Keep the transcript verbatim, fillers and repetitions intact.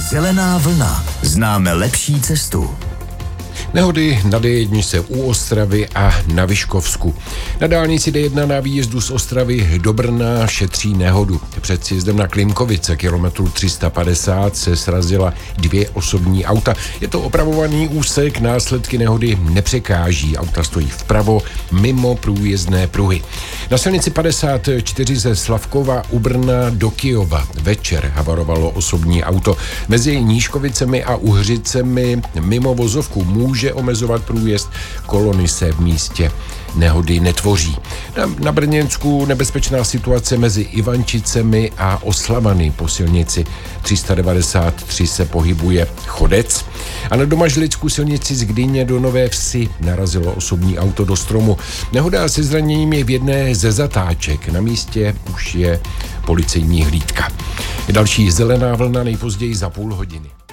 Zelená vlna. Známe lepší cestu. Nehody na D jedna u Ostravy a na Vyškovsku. Na dálnici D jedna na výjezdu z Ostravy do Brna šetří nehodu. Před sjezdem na Klimkovice, kilometru tři sta padesát, se srazila dvě osobní auta. Je to opravovaný úsek, následky nehody nepřekáží. Auta stojí vpravo, mimo průjezdné pruhy. Na silnici padesát čtyři ze Slavkova u Brna do Kyjova večer havarovalo osobní auto. Mezi Nížkovicemi a Uhřicemi mimo vozovku může omezovat průjezd, kolony se v místě nehody netvoří. Na, na Brněnsku nebezpečná situace mezi Ivančicemi a Oslavany. Po silnici tři sta devadesát tři se pohybuje chodec. A na Domažlicku silnici z Gdyně do Nové Vsi narazilo osobní auto do stromu. Nehoda se zraněním je v jedné ze zatáček. Na místě už je policejní hlídka. Další zelená vlna nejpozději za půl hodiny.